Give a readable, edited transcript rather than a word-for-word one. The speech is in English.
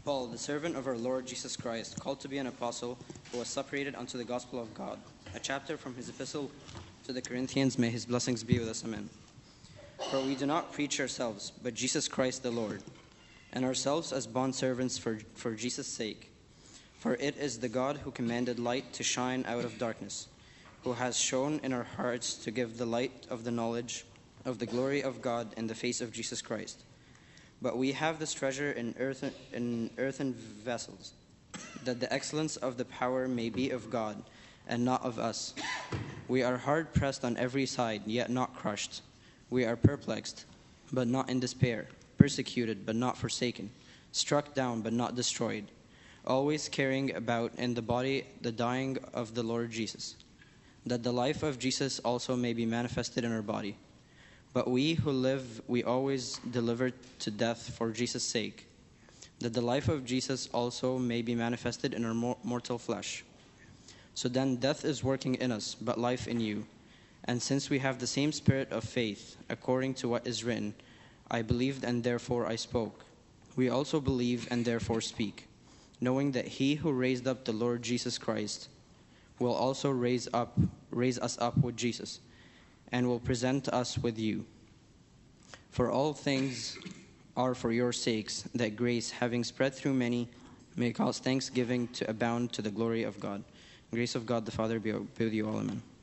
Paul, the servant of our Lord Jesus Christ, called to be an apostle, who was separated unto the gospel of God. A chapter from his epistle to the Corinthians. May his blessings be with us. Amen. For we do not preach ourselves, but Jesus Christ the Lord, and ourselves as bondservants for Jesus' sake. For it is the God who commanded light to shine out of darkness, who has shone in our hearts to give the light of the knowledge of the glory of God in the face of Jesus Christ. But we have this treasure in earthen vessels, that the excellence of the power may be of God, and not of us. We are hard pressed on every side, yet not crushed. We are perplexed, but not in despair, persecuted, but not forsaken, struck down, but not destroyed, always carrying about in the body the dying of the Lord Jesus, that the life of Jesus also may be manifested in our body. But we who live, we always deliver to death for Jesus' sake, that the life of Jesus also may be manifested in our mortal flesh. So then death is working in us, but life in you. And since we have the same spirit of faith, according to what is written, I believed and therefore I spoke. We also believe and therefore speak, knowing that he who raised up the Lord Jesus Christ will also raise us up with Jesus, and will present us with you. For all things are for your sakes, that grace, having spread through many, may cause thanksgiving to abound to the glory of God. Grace of God the Father be with you all. Amen.